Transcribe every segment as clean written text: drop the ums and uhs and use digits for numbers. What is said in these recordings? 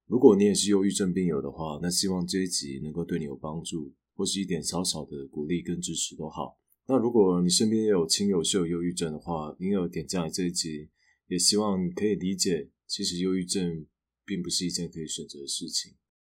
如果你也是忧郁症病友的话，那希望这一集能够对你有帮助，或是一点小小的鼓励跟支持都好。那如果你身边也有亲友是有忧郁症的话，你有点进来这一集，也希望你可以理解，其实忧郁症并不是一件可以选择的事情。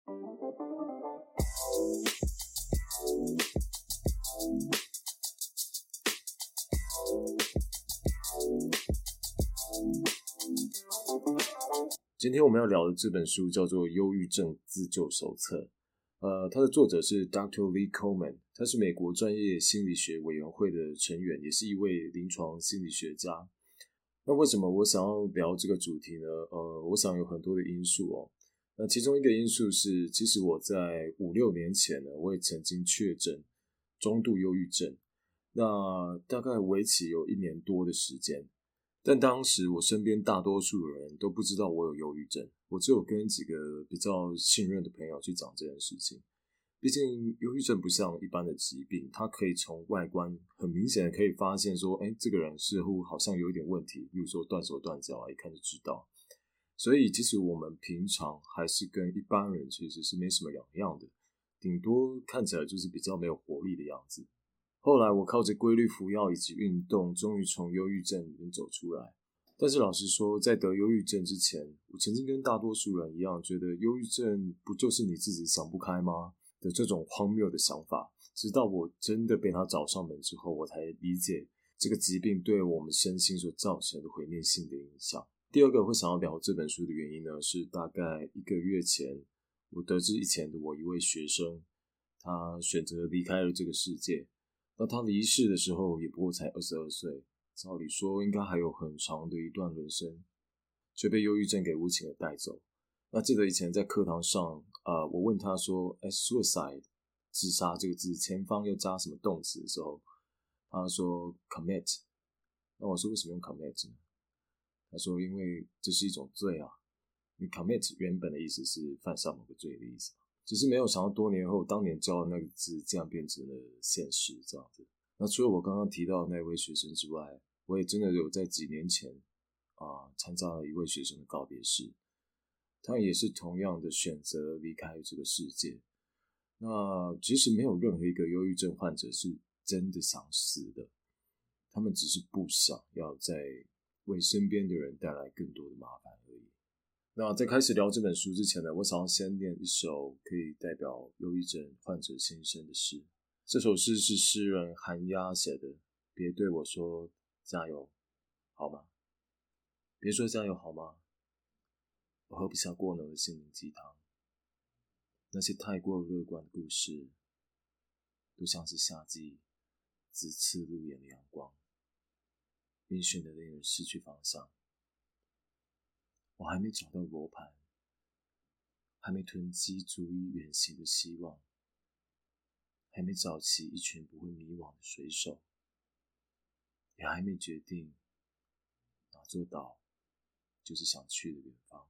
今天我们要聊的这本书叫做《忧郁症自救手册》，它的作者是 Dr. Lee Coleman， 他是美国专业心理学委员会的成员，也是一位临床心理学家。那为什么我想要聊这个主题呢？我想有很多的因素哦。那其中一个因素是，其实我在5-6年前呢，我也曾经确诊中度忧郁症，那大概为期有1年多的时间。但当时我身边大多数人都不知道我有忧郁症，我只有跟几个比较信任的朋友去讲这件事情。毕竟忧郁症不像一般的疾病，它可以从外观很明显的可以发现说，这个人似乎好像有一点问题，比如说断手断脚一看就知道。所以其实我们平常还是跟一般人其实是没什么两样的，顶多看起来就是比较没有活力的样子。后来我靠着规律服药以及运动，终于从忧郁症里面走出来。但是老实说，在得忧郁症之前，我曾经跟大多数人一样，觉得忧郁症不就是你自己想不开吗的这种荒谬的想法。直到我真的被他找上门之后，我才理解这个疾病对我们身心所造成的毁灭性的影响。第二个会想要聊这本书的原因呢，是大概1个月前，我得知以前的我一位学生，他选择离开了这个世界。那他离世的时候也不过才22岁，照理说应该还有很长的一段人生，却被忧郁症给无情的带走。那记得以前在课堂上，我问他说suicide 自杀这个字前方要加什么动词的时候，他说 commit。 那我说为什么用 commit 呢？他说因为这是一种罪啊，你 commit 原本的意思是犯下某个罪的意思，只是没有想到多年后当年教的那个字竟然变成了现实这样子。那除了我刚刚提到的那位学生之外，我也真的有在几年前参加了一位学生的告别式，他也是同样的选择离开这个世界。那其实没有任何一个忧郁症患者是真的想死的，他们只是不想要再为身边的人带来更多的麻烦而已。那在开始聊这本书之前呢，我想要先念一首可以代表忧郁症患者心声的诗。这首诗是诗人韩鸦写的，别对我说加油好吗？别说加油好吗？我喝不下过浓的心灵鸡汤，那些太过乐观的故事都像是夏季直刺路眼的阳光，晕眩的令人失去方向。我还没找到罗盘，还没囤积足以远行的希望，还没找齐一群不会迷惘的水手，也还没决定哪座岛就是想去的远方。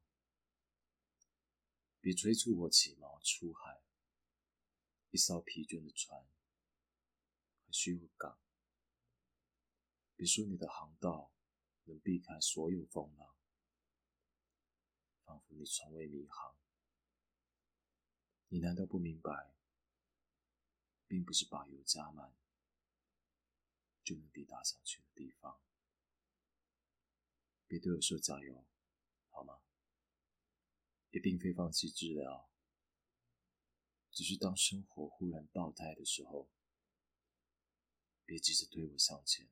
别催促我起锚出海，一艘疲倦的船还需有港。别说你的航道能避开所有风浪，仿佛你从未迷航。你难道不明白，并不是把油加满就能抵达想去的地方？别对我说加油好吗？也并非放弃治疗，只是当生活忽然爆胎的时候，别急着推我向前。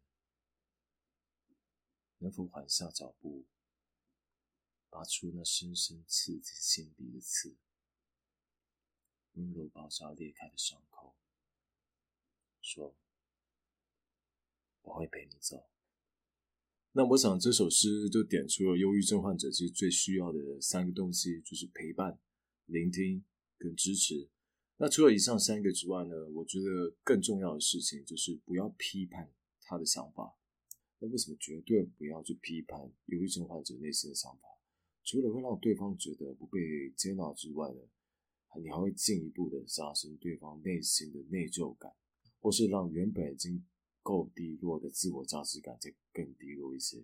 能否缓下脚步，拔出那深深刺进心底的刺，温柔包扎裂开的伤口，说我会陪你走。那我想这首诗就点出了忧郁症患者其实最需要的3个东西，就是陪伴、聆听跟支持。那除了以上3个之外呢，我觉得更重要的事情就是不要批判他的想法。那为什么绝对不要去批判忧郁症患者内心的想法？除了会让对方觉得不被接纳之外呢，你还会进一步的加深对方内心的内疚感，或是让原本已经够低落的自我价值感再更低落一些。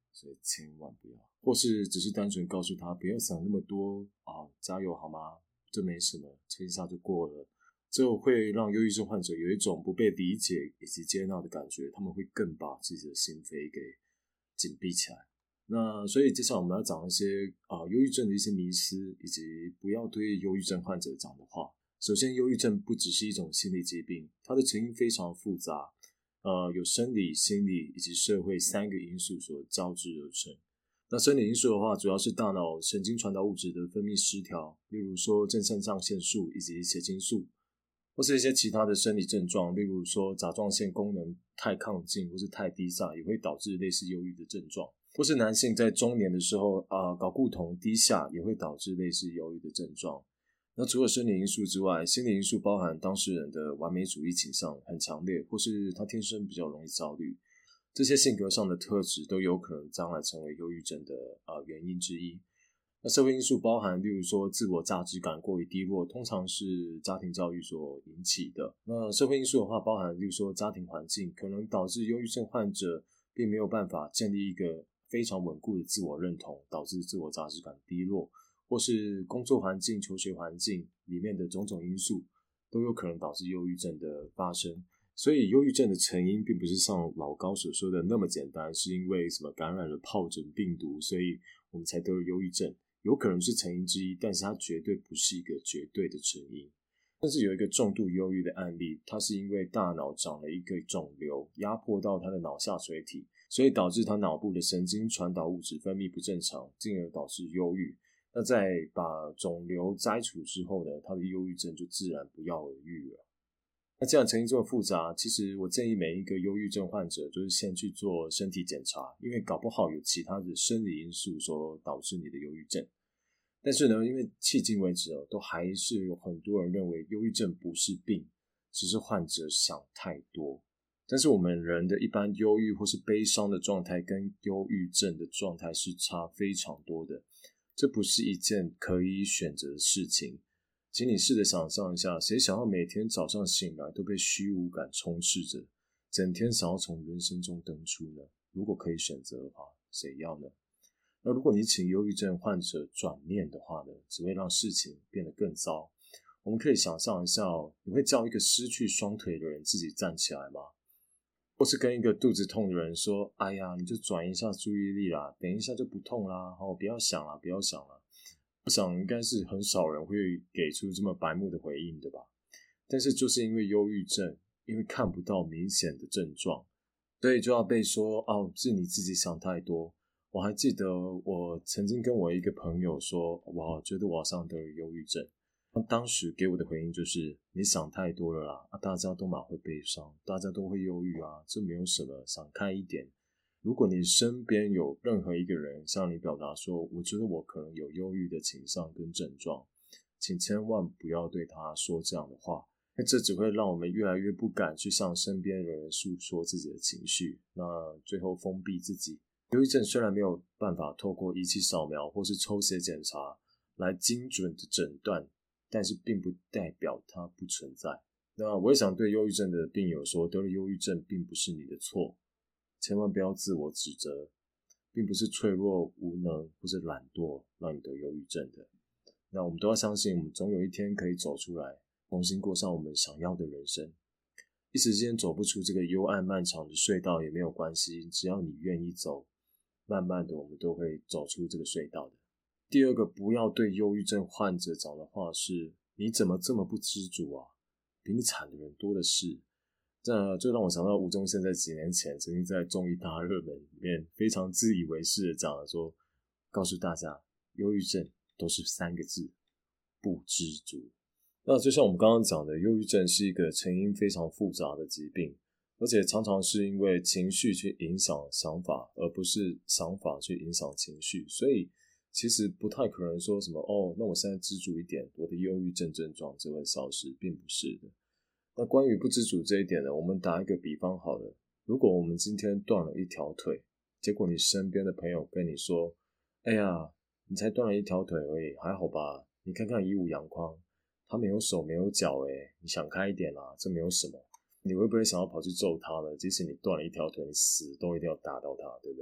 所以千万不要，或是只是单纯告诉他不要想那么多加油好吗？这没什么，撑一下就过了。这会让忧郁症患者有一种不被理解以及接纳的感觉，他们会更把自己的心扉给紧闭起来。那所以接下来我们要讲一些忧郁症的一些迷思，以及不要对忧郁症患者讲的话。首先，忧郁症不只是一种心理疾病，它的成因非常复杂，有生理、心理以及社会3个因素所交织而成。那生理因素的话，主要是大脑神经传导物质的分泌失调，例如说正肾上腺素以及血清素，或是一些其他的生理症状，例如说甲状腺功能太亢进或是太低下，也会导致类似忧郁的症状。或是男性在中年的时候睾固酮低下，也会导致类似忧郁的症状。那除了生理因素之外，心理因素包含当事人的完美主义倾向很强烈，或是他天生比较容易焦虑，这些性格上的特质都有可能将来成为忧郁症的原因之一。那社会因素包含例如说自我价值感过于低落，通常是家庭教育所引起的。那社会因素的话包含例如说家庭环境可能导致忧郁症患者并没有办法建立一个非常稳固的自我认同，导致自我价值感低落，或是工作环境、求学环境里面的种种因素都有可能导致忧郁症的发生。所以忧郁症的成因并不是像老高所说的那么简单，是因为什么感染了疱疹病毒，所以我们才得了忧郁症，有可能是成因之一，但是它绝对不是一个绝对的成因。但是有一个重度忧郁的案例，它是因为大脑长了一个肿瘤，压迫到他的脑下垂体，所以导致他脑部的神经传导物质分泌不正常，进而导致忧郁。那在把肿瘤摘除之后呢，他的忧郁症就自然不药而愈了。那既然成因这么复杂，其实我建议每一个忧郁症患者就是先去做身体检查，因为搞不好有其他的生理因素所导致你的忧郁症。但是呢，因为迄今为止都还是有很多人认为忧郁症不是病，只是患者想太多。但是我们人的一般忧郁或是悲伤的状态跟忧郁症的状态是差非常多的，这不是一件可以选择的事情。请你试着想象一下，谁想要每天早上醒来都被虚无感充斥着，整天想要从人生中登出呢？如果可以选择的话，谁要呢？那如果你请忧郁症患者转念的话呢，只会让事情变得更糟。我们可以想象一下你会叫一个失去双腿的人自己站起来吗？或是跟一个肚子痛的人说，哎呀，你就转移一下注意力啦，等一下就不痛啦，不要想啦，不要想啦。我想应该是很少人会给出这么白目的回应的吧。但是就是因为忧郁症，因为看不到明显的症状，所以就要被说是你自己想太多。我还记得我曾经跟我一个朋友说，我觉得我好像得了忧郁症。他当时给我的回应就是你想太多了啦，大家都蛮会悲伤，大家都会忧郁啊，这没有什么，想开一点。如果你身边有任何一个人向你表达说，我觉得我可能有忧郁的倾向跟症状，请千万不要对他说这样的话，因为这只会让我们越来越不敢去向身边的人诉说自己的情绪，那最后封闭自己。忧郁症虽然没有办法透过仪器扫描或是抽血检查来精准的诊断，但是并不代表它不存在。那我也想对忧郁症的病友说，得了忧郁症并不是你的错，千万不要自我指责，并不是脆弱无能或是懒惰让你得忧郁症的。那我们都要相信，我们总有一天可以走出来，重新过上我们想要的人生。一时间走不出这个幽暗漫长的隧道也没有关系，只要你愿意走，慢慢的我们都会走出这个隧道的。第二个不要对忧郁症患者讲的话是，你怎么这么不知足啊，比你惨的人多的是。这就让我想到吴宗宪在几年前曾经在综艺大热门里面非常自以为是的讲了说，告诉大家忧郁症都是3个字，不知足。那就像我们刚刚讲的，忧郁症是一个成因非常复杂的疾病，而且常常是因为情绪去影响想法，而不是想法去影响情绪，所以其实不太可能说什么那我现在知足一点，我的忧郁症症状就会消失，并不是的。那关于不知足这一点呢，我们打一个比方好了，如果我们今天断了一条腿，结果你身边的朋友跟你说，哎呀，你才断了一条腿而已，还好吧，你看看乙武洋匡，他没有手没有脚你想开一点啦，这没有什么。你会不会想要跑去揍他呢？即使你断了一条腿，你死都一定要打到他，对不对？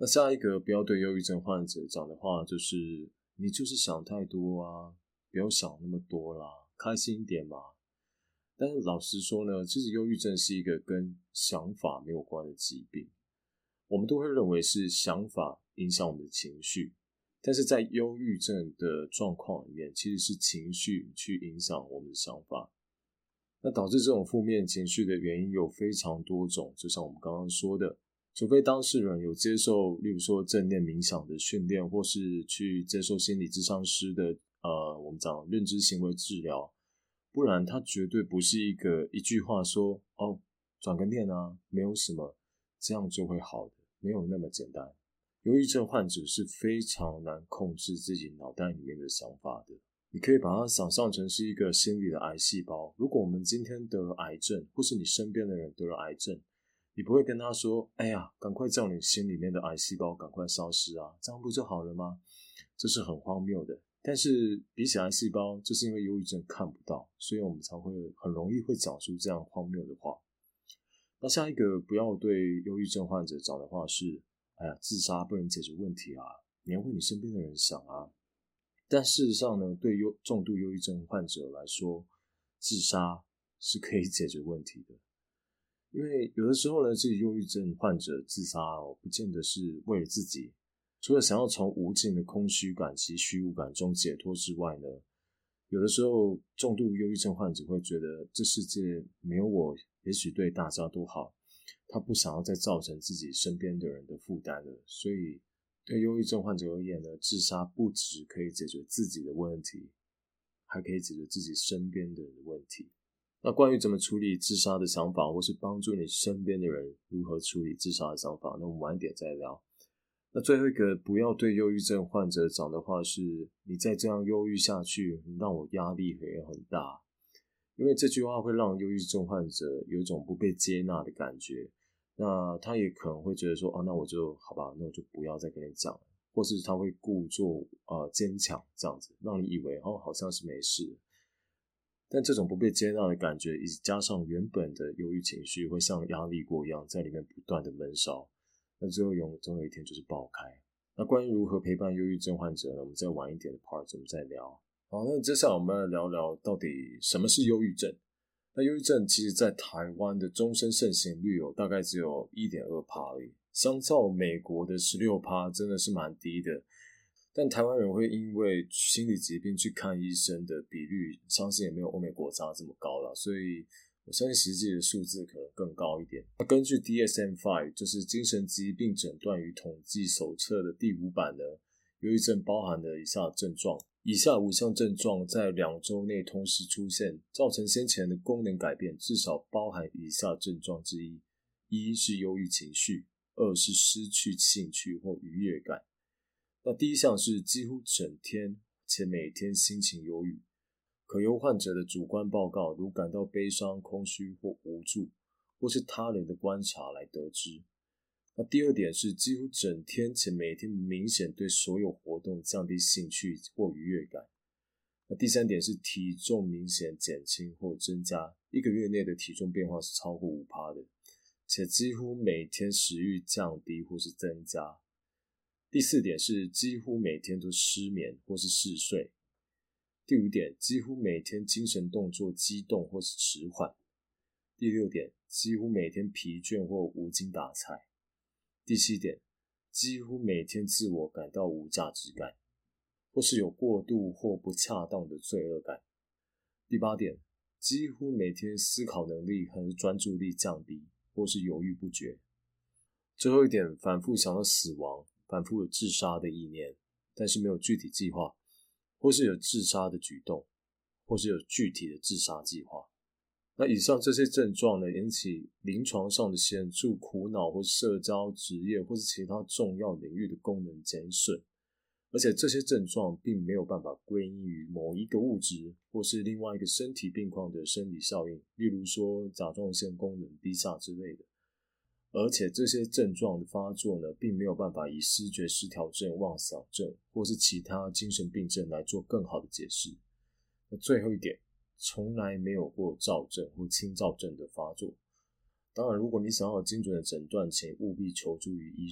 那下一个不要对忧郁症患者讲的话就是你就是想太多啊，不要想那么多啦，开心一点嘛。但是老实说呢，其实忧郁症是一个跟想法没有关的疾病，我们都会认为是想法影响我们的情绪，但是在忧郁症的状况里面，其实是情绪去影响我们的想法。那导致这种负面情绪的原因有非常多种，就像我们刚刚说的，除非当事人有接受例如说正念冥想的训练，或是去接受心理咨商师的我们讲认知行为治疗，不然他绝对不是一句话说转个念啊，没有什么，这样就会好的，没有那么简单。忧郁症患者是非常难控制自己脑袋里面的想法的，你可以把它想象成是一个心理的癌细胞。如果我们今天得了癌症，或是你身边的人得了癌症，你不会跟他说哎呀，赶快叫你心里面的癌细胞赶快消失啊，这样不就好了吗？这是很荒谬的。但是比起癌细胞，就是因为忧郁症看不到，所以我们才会很容易会讲出这样荒谬的话。那下一个不要对忧郁症患者讲的话是哎呀，自杀不能解决问题啊，你要为你身边的人想啊。但事实上呢，对重度忧郁症患者来说，自杀是可以解决问题的。因为有的时候呢，这个忧郁症患者自杀不见得是为了自己，除了想要从无尽的空虚感及虚无感中解脱之外呢，有的时候重度忧郁症患者会觉得这世界没有我，也许对大家都好，他不想要再造成自己身边的人的负担了。所以对忧郁症患者而言呢，自杀不只可以解决自己的问题，还可以解决自己身边的人的问题。那关于怎么处理自杀的想法，或是帮助你身边的人如何处理自杀的想法，那我们晚一点再聊。那最后一个不要对忧郁症患者讲的话是，你再这样忧郁下去，让我压力也很大。因为这句话会让忧郁症患者有一种不被接纳的感觉，那他也可能会觉得说那我就好吧，那我就不要再跟你讲了，或是他会故作坚强这样子，让你以为好像是没事。但这种不被接纳的感觉，以及加上原本的忧郁情绪，会像压力锅一样在里面不断的闷烧，那最后总有一天就是爆开。那关于如何陪伴忧郁症患者呢，我们再晚一点的 part 我们再聊。好，那接下来我们来聊聊到底什么是忧郁症。那忧郁症其实在台湾的终身盛行率大概只有 1.2% 而已，相较美国的 16% 真的是蛮低的。但台湾人会因为心理疾病去看医生的比率，相信也没有欧美国家这么高了，所以我相信实际的数字可能更高一点。那根据 DSM-5 就是精神疾病诊断与统计手册的第5版呢，忧郁症包含了以下症状，以下5项症状在2周内同时出现，造成先前的功能改变，至少包含以下症状之一：一是忧郁情绪，2是失去兴趣或愉悦感。那第一项是几乎整天且每天心情忧郁，可由患者的主观报告，如感到悲伤、空虚或无助，或是他人的观察来得知。那第二点是几乎整天且每天明显对所有活动降低兴趣或愉悦感。那第三点是体重明显减轻或增加，1个月内的体重变化是超过 5% 的，且几乎每天食欲降低或是增加。第4点是几乎每天都失眠或是嗜睡。第5点，几乎每天精神动作激动或是迟缓。第6点，几乎每天疲倦或无精打采。第7点，几乎每天自我感到无价值感，或是有过度或不恰当的罪恶感。第8点，几乎每天思考能力和专注力降低，或是犹豫不决。最后一点，反复想到死亡，反复有自杀的意念，但是没有具体计划，或是有自杀的举动，或是有具体的自杀计划。那以上这些症状呢，引起临床上的显著苦恼或社交、职业或是其他重要领域的功能减损，而且这些症状并没有办法归因于某一个物质或是另外一个身体病况的生理效应，例如说甲状腺功能低下之类的。而且这些症状的发作呢，并没有办法以思觉失调症、妄想症或是其他精神病症来做更好的解释。那最后一点，从来没有过躁症或轻躁症的发作。当然，如果你想要有精准的诊断，请务必求助于医师。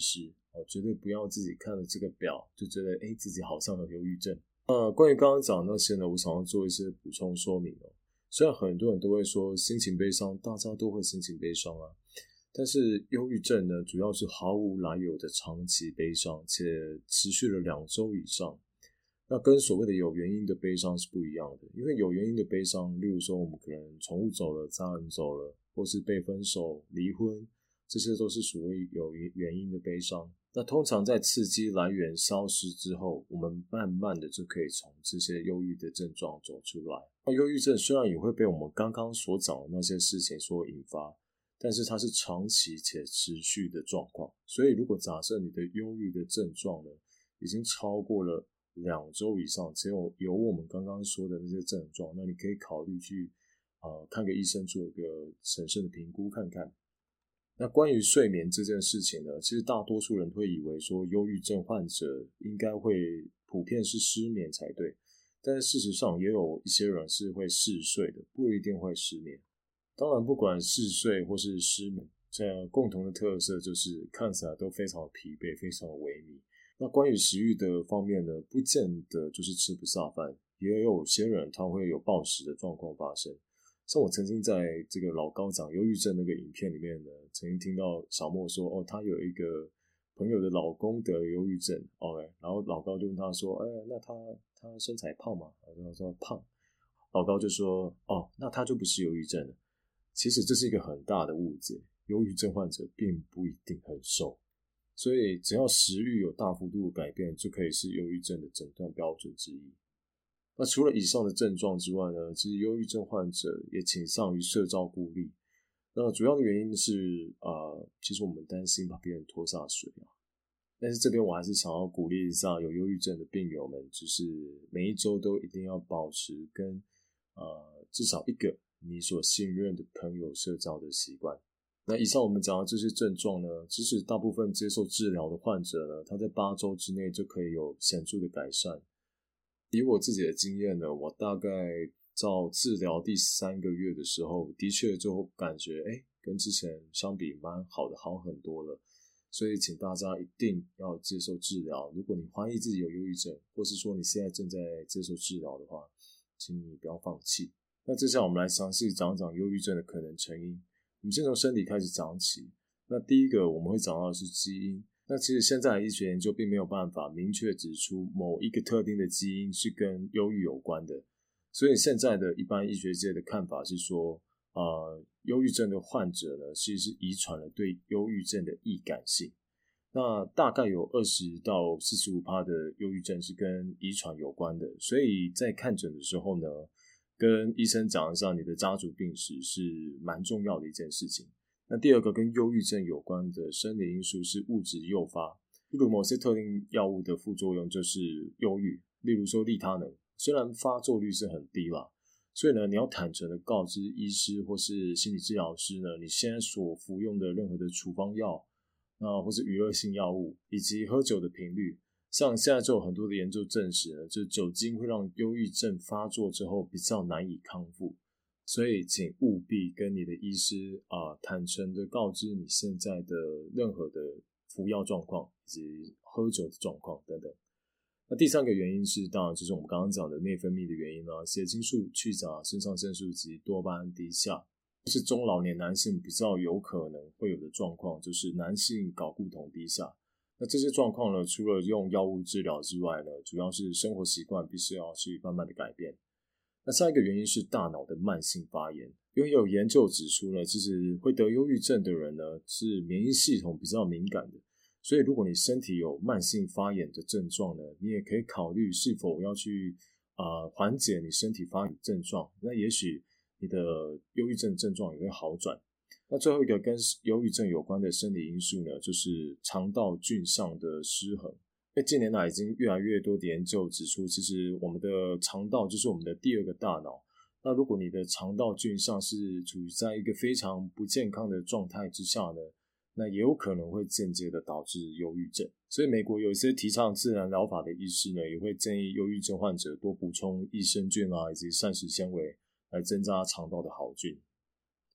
绝对不要自己看了这个表就觉得自己好像有忧郁症。关于刚刚讲的那些呢，我想要做一些补充说明哦。虽然很多人都会说心情悲伤，大家都会心情悲伤啊，但是忧郁症呢，主要是毫无来由的长期悲伤，且持续了2周以上。那跟所谓的有原因的悲伤是不一样的，因为有原因的悲伤，例如说我们可能宠物走了，家人走了，或是被分手、离婚，这些都是属于有原因的悲伤。那通常在刺激来源消失之后，我们慢慢的就可以从这些忧郁的症状走出来。那忧郁症虽然也会被我们刚刚所讲的那些事情所引发，但是它是长期且持续的状况。所以如果假设你的忧郁的症状呢，已经超过了2周以上，只有我们刚刚说的那些症状，那你可以考虑去看个医生做一个审慎的评估看看。那关于睡眠这件事情呢，其实大多数人会以为说忧郁症患者应该会普遍是失眠才对，但是事实上也有一些人是会嗜睡的，不一定会失眠。当然不管嗜睡或是失眠，这样共同的特色就是看起来都非常的疲惫，非常的萎靡。那关于食欲的方面呢，不见得就是吃不下饭，也有些人他会有暴食的状况发生。像我曾经在这个老高讲忧郁症那个影片里面呢，曾经听到小莫说，他有一个朋友的老公得了忧郁症，然后老高就问他说，那他身材胖吗？他说胖，老高就说，那他就不是忧郁症了。其实这是一个很大的误解，忧郁症患者并不一定很瘦，所以只要食欲有大幅度的改变，就可以是忧郁症的诊断标准之一。那除了以上的症状之外呢，其实忧郁症患者也倾向于社交孤立。那主要的原因是其实我们担心把别人拖下水啊。但是这边我还是想要鼓励一下有忧郁症的病友们，就是每一周都一定要保持跟至少一个你所信任的朋友社交的习惯。那以上我们讲的这些症状呢，即使大部分接受治疗的患者呢，他在8周之内就可以有显著的改善。以我自己的经验呢，我大概照治疗第3个月的时候，的确就感觉跟之前相比蛮好的，好很多了。所以请大家一定要接受治疗。如果你怀疑自己有忧郁症，或是说你现在正在接受治疗的话，请你不要放弃。那接下来我们来详细讲讲忧郁症的可能成因。我们先从身体开始讲起。那第一个我们会讲到的是基因。那其实现在的医学研究并没有办法明确指出某一个特定的基因是跟忧郁有关的，所以现在的一般医学界的看法是说，忧郁症的患者呢，其实是遗传了对忧郁症的易感性。那大概有20到45%的忧郁症是跟遗传有关的，所以在看诊的时候呢，跟医生讲一下你的家族病史是蛮重要的一件事情。那第二个跟忧郁症有关的生理因素是物质诱发，例如某些特定药物的副作用就是忧郁，例如说利他能，虽然发作率是很低啦，所以呢，你要坦诚的告知医师或是心理治疗师呢，你现在所服用的任何的处方药，或是娱乐性药物，以及喝酒的频率。像现在就有很多的研究证实呢，就是酒精会让忧郁症发作之后比较难以康复。所以请务必跟你的医师坦诚的告知你现在的任何的服药状况以及喝酒的状况等等。那第3个原因是当然就是我们刚刚讲的内分泌的原因啦，血清素去甲、肾上腺素及多巴胺低下，是中老年男性比较有可能会有的状况，就是男性睾固酮低下。那这些状况呢，除了用药物治疗之外呢，主要是生活习惯必须要去慢慢的改变。那下一个原因是大脑的慢性发炎，因为有研究指出呢，其实会得忧郁症的人呢，是免疫系统比较敏感的，所以如果你身体有慢性发炎的症状呢，你也可以考虑是否要去缓解你身体发炎的症状，那也许你的忧郁症症状也会好转。那最后一个跟忧郁症有关的生理因素呢，就是肠道菌相的失衡。因为近年来已经越来越多的研究指出，其实我们的肠道就是我们的第2个大脑。那如果你的肠道菌相是处于在一个非常不健康的状态之下呢，那也有可能会间接的导致忧郁症。所以美国有一些提倡自然疗法的医师呢，也会建议忧郁症患者多补充益生菌以及膳食纤维来增加肠道的好菌。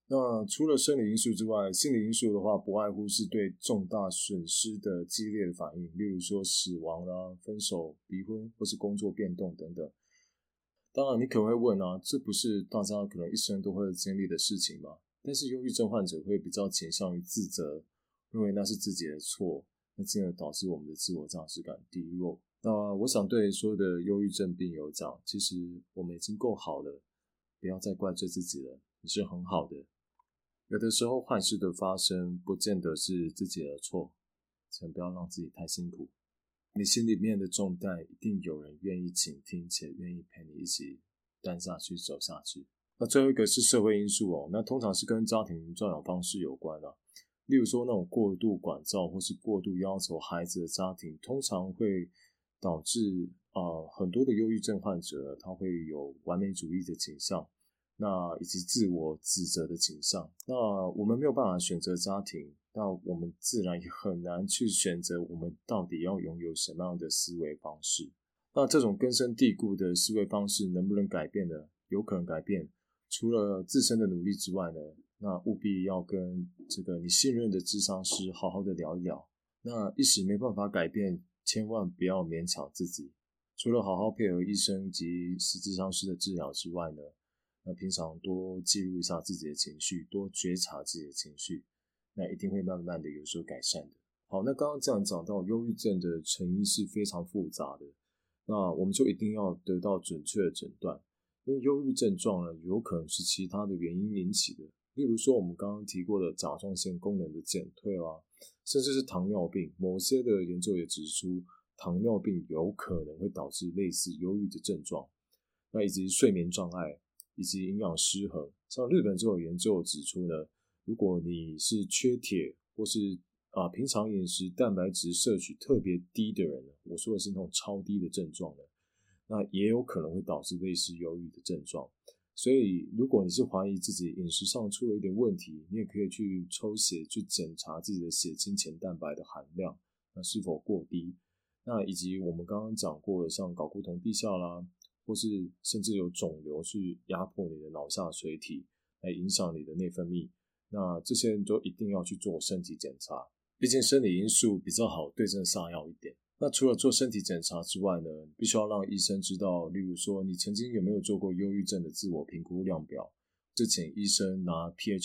那除了生理因素之外，心理因素的话，不外乎是对重大损失的激烈的反应，例如说死亡啦、分手、离婚或是工作变动等等。当然，你可能会问啊，这不是大家可能一生都会经历的事情吗？但是忧郁症患者会比较倾向于自责，认为那是自己的错，那进而导致我们的自我价值感低落。那我想对所有的忧郁症病友讲，其实我们已经够好了，不要再怪罪自己了，你是很好的。有的时候坏事的发生不见得是自己的错，请不要让自己太辛苦。你心里面的重担一定有人愿意倾听且愿意陪你一起担下去走下去。那最后一个是社会因素哦，那通常是跟家庭教养方式有关啊。例如说那种过度管教或是过度要求孩子的家庭，通常会导致很多的忧郁症患者他会有完美主义的倾向，那以及自我指责的倾向。那我们没有办法选择家庭，那我们自然也很难去选择我们到底要拥有什么样的思维方式。那这种根深蒂固的思维方式能不能改变呢？有可能改变，除了自身的努力之外呢，那务必要跟这个你信任的諮商师好好的聊一聊。那一时没办法改变，千万不要勉强自己。除了好好配合医生及諮商师的治疗之外呢，那平常多记录一下自己的情绪，多觉察自己的情绪，那一定会慢慢的有所改善的。好，那刚刚这样讲到忧郁症的成因是非常复杂的，那我们就一定要得到准确的诊断，因为忧郁症状呢有可能是其他的原因引起的，例如说我们刚刚提过的甲状腺功能的减退啦，甚至是糖尿病。某些的研究也指出，糖尿病有可能会导致类似忧郁的症状，那以及睡眠障碍以及营养失衡。像日本就有研究指出呢，如果你是缺铁或是平常饮食蛋白质摄取特别低的人呢，我说的是那种超低的症状呢，那也有可能会导致类似忧郁的症状。所以如果你是怀疑自己饮食上出了一点问题，你也可以去抽血去检查自己的血清前蛋白的含量，那是否过低。那以及我们刚刚讲过的像睾固酮低下啦，或是甚至有肿瘤去压迫你的脑下垂体，来影响你的内分泌，那这些都一定要去做身体检查，毕竟生理因素比较好对症下药一点。那除了做身体检查之外呢，必须要让医生知道，例如说你曾经有没有做过忧郁症的自我评估量表，就请医生拿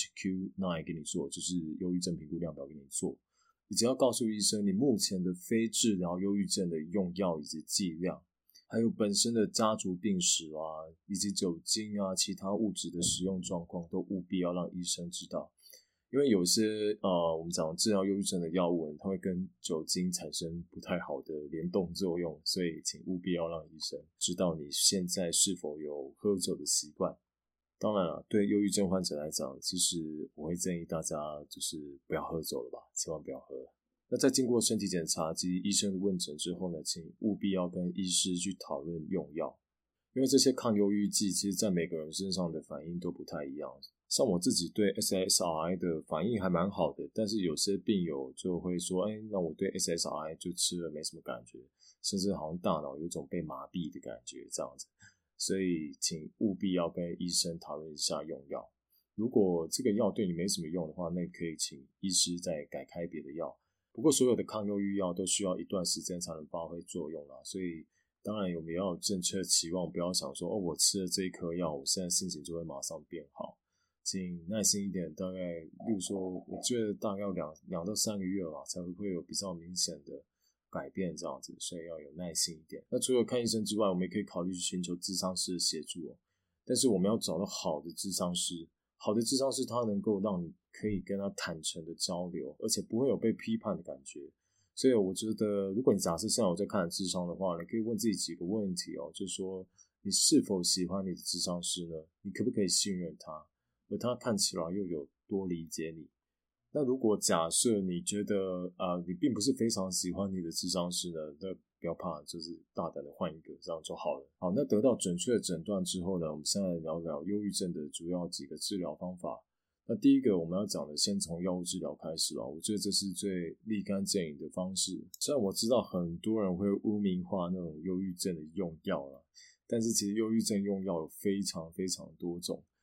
PHQ-9 给你做，就是忧郁症评估量表给你做，以及要告诉医生你目前的非治疗忧郁症的用药以及剂量，还有本身的家族病史啊，以及酒精啊其他物质的使用状况，都务必要让医生知道。因为有些我们讲治疗忧郁症的药物，它会跟酒精产生不太好的联动作用，所以请务必要让医生知道你现在是否有喝酒的习惯。当然了，对忧郁症患者来讲，其实我会建议大家就是不要喝酒了吧，千万不要喝了。那在经过身体检查及医生的问诊之后呢，请务必要跟医师去讨论用药，因为这些抗忧郁剂其实在每个人身上的反应都不太一样。像我自己对 SSRI 的反应还蛮好的，但是有些病友就会说，那我对 SSRI 就吃了没什么感觉，甚至好像大脑有一种被麻痹的感觉这样子。所以请务必要跟医生讨论一下用药。如果这个药对你没什么用的话，那可以请医师再改开别的药。不过所有的抗忧郁药都需要一段时间才能发挥作用啦，所以当然我们要有正确的期望，不要想说我吃了这一颗药，我现在心情就会马上变好。请耐心一点，大概例如说我觉得大概要2到3个月吧，才会有比较明显的改变这样子，所以要有耐心一点。那除了看医生之外，我们也可以考虑去寻求諮商师的协助但是我们要找到好的諮商师，好的諮商师他能够让你可以跟他坦诚的交流，而且不会有被批判的感觉。所以我觉得如果你假设像我在看諮商的话，你可以问自己几个问题就是说你是否喜欢你的諮商师呢？你可不可以信任他？而他看起来又有多理解你？那如果假设你觉得你并不是非常喜欢你的諮商师呢，那不要怕，就是大胆的换一个，这样就好了。好，那得到准确的诊断之后呢，我们现在聊聊忧郁症的主要几个治疗方法。那第一个我们要讲的，先从药物治疗开始我觉得这是最立竿见影的方式。虽然我知道很多人会污名化那种忧郁症的用药但是其实忧郁症用药有非常非常多种。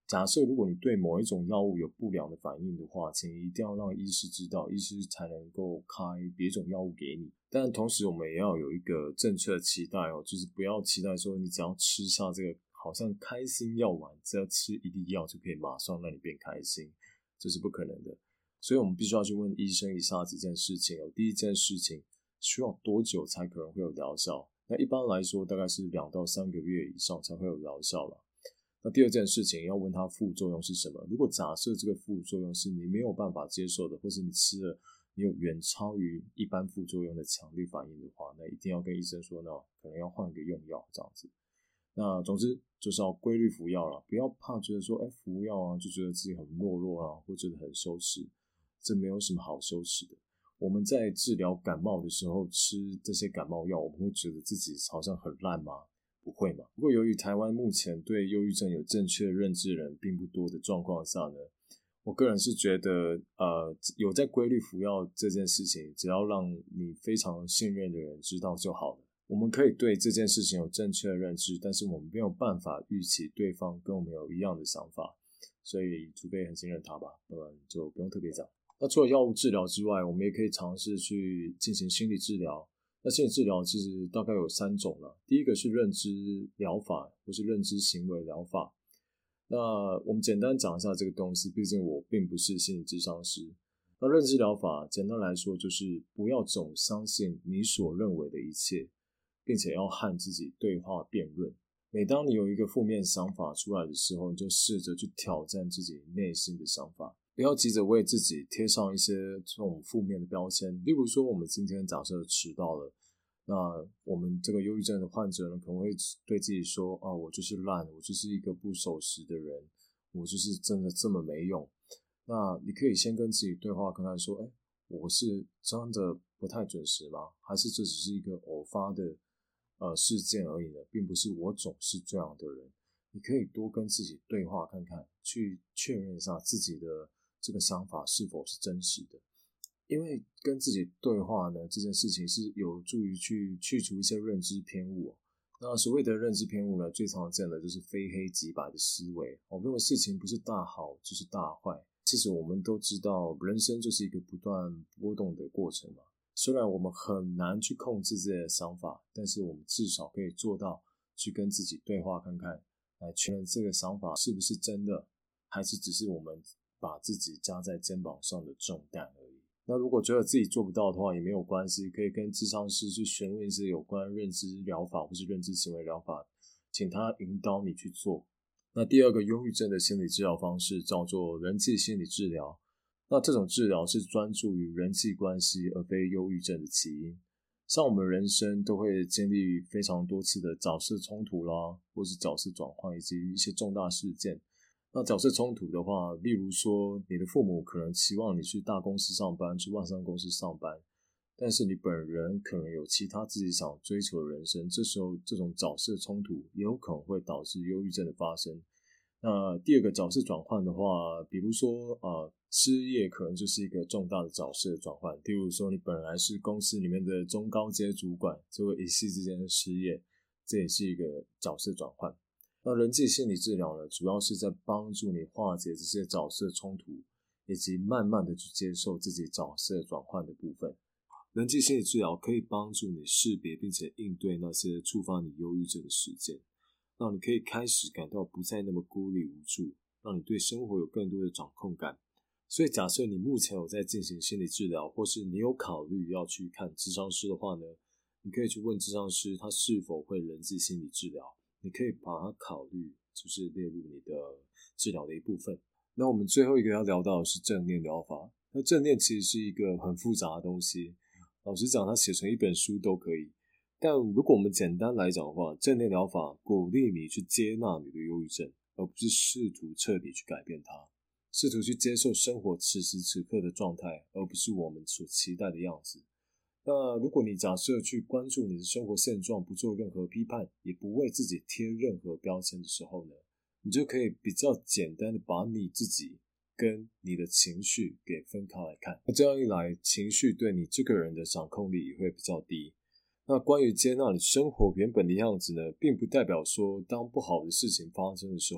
假设如果你对某一种药物有不良的反应的话，请一定要让医师知道，医师才能够开别种药物给你。但同时我们也要有一个正确的期待就是不要期待说你只要吃下这个好像开心药丸，只要吃一粒药就可以马上让你变开心，这是不可能的。所以我们必须要去问医生以下几件事情第一件事情，需要多久才可能会有疗效？那一般来说大概是2到3个月以上才会有疗效了。那第二件事情要问它副作用是什么。如果假设这个副作用是你没有办法接受的，或是你吃了你有远超于一般副作用的强烈反应的话，那一定要跟医生说，那可能要换个用药这样子。那总之就是要规律服药啦，不要怕觉得说服药就觉得自己很懦弱或觉得很羞耻，这没有什么好羞耻的。我们在治疗感冒的时候吃这些感冒药，我们会觉得自己好像很烂吗？不会嘛。不过由于台湾目前对忧郁症有正确认知的人并不多的状况下呢，我个人是觉得有在规律服药这件事情，只要让你非常信任的人知道就好了。我们可以对这件事情有正确的认知，但是我们没有办法预期对方跟我们有一样的想法，所以除非很信任他吧，不然就不用特别讲。那除了药物治疗之外，我们也可以尝试去进行心理治疗。那心理治疗其实大概有3种了。第一个是认知疗法或是认知行为疗法。那我们简单讲一下这个东西，毕竟我并不是心理咨商师。那认知疗法简单来说就是不要总相信你所认为的一切，并且要和自己对话辩论。每当你有一个负面想法出来的时候，你就试着去挑战自己内心的想法，不要急着为自己贴上一些这种负面的标签。例如说我们今天假设迟到了，那我们这个忧郁症的患者呢，可能会对自己说我就是烂，我就是一个不守时的人，我就是真的这么没用。那你可以先跟自己对话看看说我是真的不太准时吗？还是这只是一个偶发的事件而已呢，并不是我总是这样的人。你可以多跟自己对话看看，去确认一下自己的这个想法是否是真实的。因为跟自己对话呢，这件事情是有助于去除一些认知偏误那所谓的认知偏误呢，最常见的就是非黑即白的思维。我认为事情不是大好就是大坏。其实我们都知道，人生就是一个不断波动的过程嘛。虽然我们很难去控制自己的想法，但是我们至少可以做到去跟自己对话看看，来确认这个想法是不是真的，还是只是我们把自己加在肩膀上的重担而已。那如果觉得自己做不到的话也没有关系，可以跟咨商师去询问一些有关认知疗法或是认知行为疗法，请他引导你去做。那第二个忧郁症的心理治疗方式叫做人际心理治疗。那这种治疗是专注于人际关系而非忧郁症的起因。像我们人生都会经历非常多次的角色冲突啦，或是角色转换以及一些重大事件。那角色冲突的话，例如说你的父母可能期望你去大公司上班，去外商公司上班，但是你本人可能有其他自己想追求的人生，这时候这种角色冲突也有可能会导致忧郁症的发生。那第二个角色转换的话，比如说失业可能就是一个重大的角色转换。例如说你本来是公司里面的中高阶主管，结果一夕之间失业，这也是一个角色转换。那人际心理治疗呢，主要是在帮助你化解这些角色冲突，以及慢慢的去接受自己角色转换的部分。人际心理治疗可以帮助你识别并且应对那些触发你忧郁症的事件，让你可以开始感到不再那么孤立无助，让你对生活有更多的掌控感。所以假设你目前有在进行心理治疗，或是你有考虑要去看咨商师的话呢，你可以去问咨商师他是否会人际心理治疗，你可以把它考虑就是列入你的治疗的一部分。那我们最后一个要聊到的是正念疗法。那正念其实是一个很复杂的东西，老实讲它写成一本书都可以，但如果我们简单来讲的话，正念疗法鼓励你去接纳你的忧郁症，而不是试图彻底去改变它，试图去接受生活此时此刻的状态，而不是我们所期待的样子。那如果你假设去关注你的生活现状，不做任何批判，也不为自己贴任何标签的时候呢，你就可以比较简单的把你自己跟你的情绪给分开来看。那这样一来，情绪对你这个人的掌控力也会比较低。那关于接纳你生活原本的样子呢，并不代表说当不好的事情发生的时候，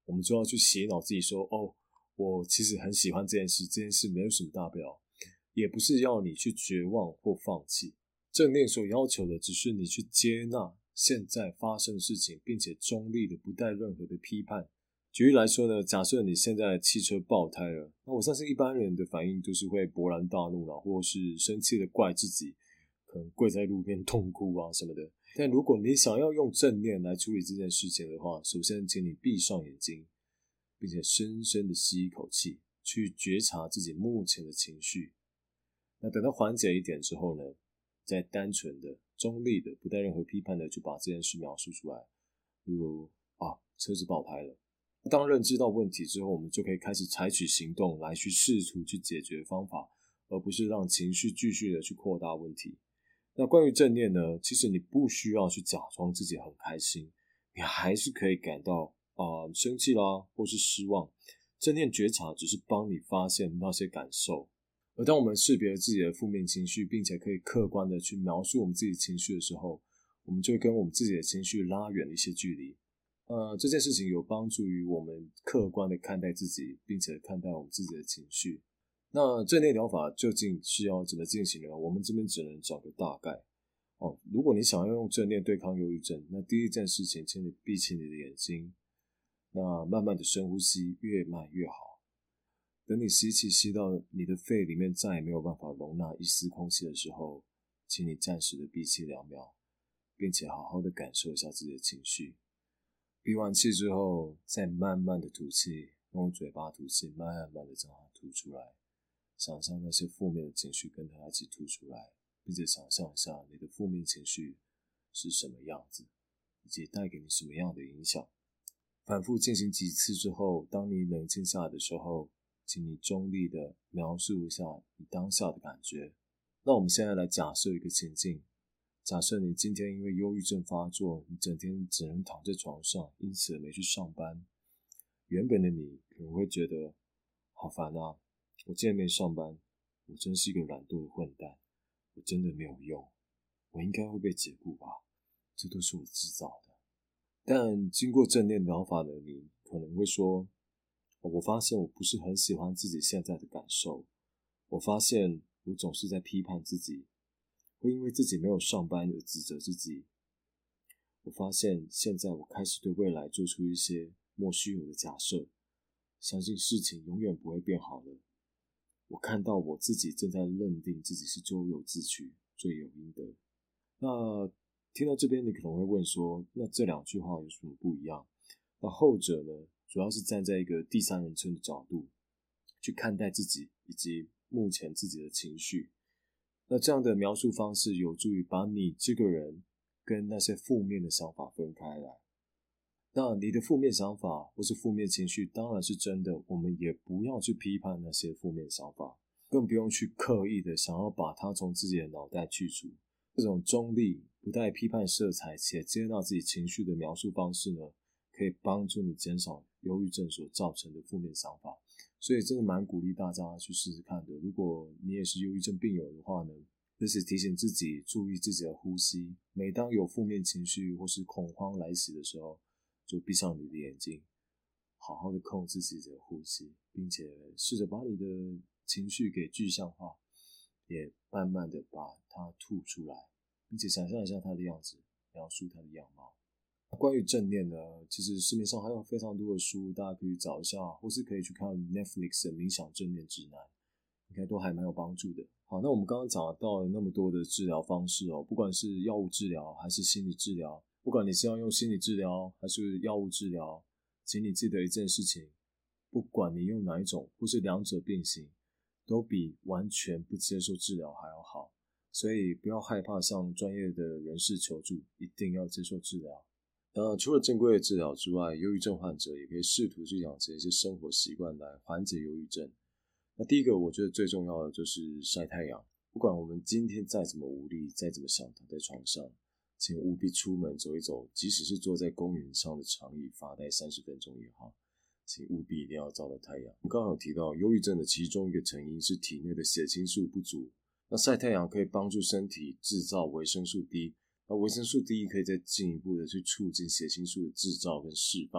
我们就要去洗脑自己说，我其实很喜欢这件事，这件事没有什么大不了，也不是要你去绝望或放弃。正念所要求的只是你去接纳现在发生的事情，并且中立的不带任何的批判。举例来说呢，假设你现在汽车爆胎了，那我相信一般人的反应就是会勃然大怒啦，或是生气的怪自己，可能跪在路边痛哭啊什么的。但如果你想要用正念来处理这件事情的话，首先请你闭上眼睛，并且深深的吸一口气，去觉察自己目前的情绪。那等到缓解一点之后呢，再单纯的、中立的、不带任何批判的去把这件事描述出来。例如车子爆胎了。当认知到问题之后，我们就可以开始采取行动来去试图去解决方法，而不是让情绪继续的去扩大问题。那关于正念呢，其实你不需要去假装自己很开心，你还是可以感到生气啦，或是失望。正念觉察只是帮你发现那些感受，而当我们识别了自己的负面情绪，并且可以客观的去描述我们自己的情绪的时候，我们就会跟我们自己的情绪拉远一些距离。这件事情有帮助于我们客观的看待自己，并且看待我们自己的情绪。那正念疗法究竟是要怎么进行呢？我们这边只能讲个大概。如果你想要用正念对抗忧郁症，那第一件事情，请你闭起你的眼睛，那慢慢的深呼吸，越慢越好。等你吸气吸到你的肺里面再也没有办法容纳一丝空气的时候，请你暂时的闭气2秒，并且好好的感受一下自己的情绪。闭完气之后，再慢慢的吐气，用嘴巴吐气，慢慢的将它吐出来。想象那些负面的情绪跟它一起吐出来，并且想象一下你的负面情绪是什么样子，以及带给你什么样的影响。反复进行几次之后，当你冷静下来的时候，请你中立的描述一下你当下的感觉。那我们现在来假设一个情境，假设你今天因为忧郁症发作，你整天只能躺在床上，因此没去上班。原本的你可能会觉得好烦啊，我今天没上班，我真是一个懒惰的混蛋，我真的没有用，我应该会被解雇吧，这都是我制造的。但经过正念疗法的你可能会说，我发现我不是很喜欢自己现在的感受，我发现我总是在批判自己，会因为自己没有上班而指责自己。我发现现在我开始对未来做出一些莫须有的假设，相信事情永远不会变好了。我看到我自己正在认定自己是咎由自取，罪有应得。那听到这边你可能会问说，那这2句话有什么不一样？那后者呢，主要是站在一个第三人称的角度去看待自己以及目前自己的情绪。那这样的描述方式有助于把你这个人跟那些负面的想法分开来。那你的负面想法或是负面情绪当然是真的，我们也不要去批判那些负面想法，更不用去刻意的想要把它从自己的脑袋去除。这种中立、不带批判色彩且接纳自己情绪的描述方式呢，可以帮助你减少忧郁症所造成的负面想法。所以真的蛮鼓励大家去试试看的。如果你也是忧郁症病友的话呢，就是提醒自己注意自己的呼吸。每当有负面情绪或是恐慌来袭的时候，就闭上你的眼睛，好好的控制自己的呼吸，并且试着把你的情绪给具象化，也慢慢的把它吐出来，并且想象一下它的样子，描述它的样貌。关于正念呢，其实市面上还有非常多的书，大家可以找一下，或是可以去看 Netflix 的冥想正念指南，应该都还蛮有帮助的。好，那我们刚刚讲到了那么多的治疗方式不管是药物治疗还是心理治疗，不管你是要用心理治疗还是药物治疗，请你记得一件事情，不管你用哪一种或是2者并行，都比完全不接受治疗还要好。所以不要害怕向专业的人士求助，一定要接受治疗。那除了正规的治疗之外，忧郁症患者也可以试图去养成一些生活习惯来缓解忧郁症。那第一个我觉得最重要的就是晒太阳。不管我们今天再怎么无力，再怎么想躺在床上，请务必出门走一走，即使是坐在公园上的长椅发呆30分钟也好，请务必一定要照到太阳。我们刚刚有提到忧郁症的其中一个成因是体内的血清素不足，那晒太阳可以帮助身体制造维生素 D， 那维生素 D 可以再进一步的去促进血清素的制造跟释放。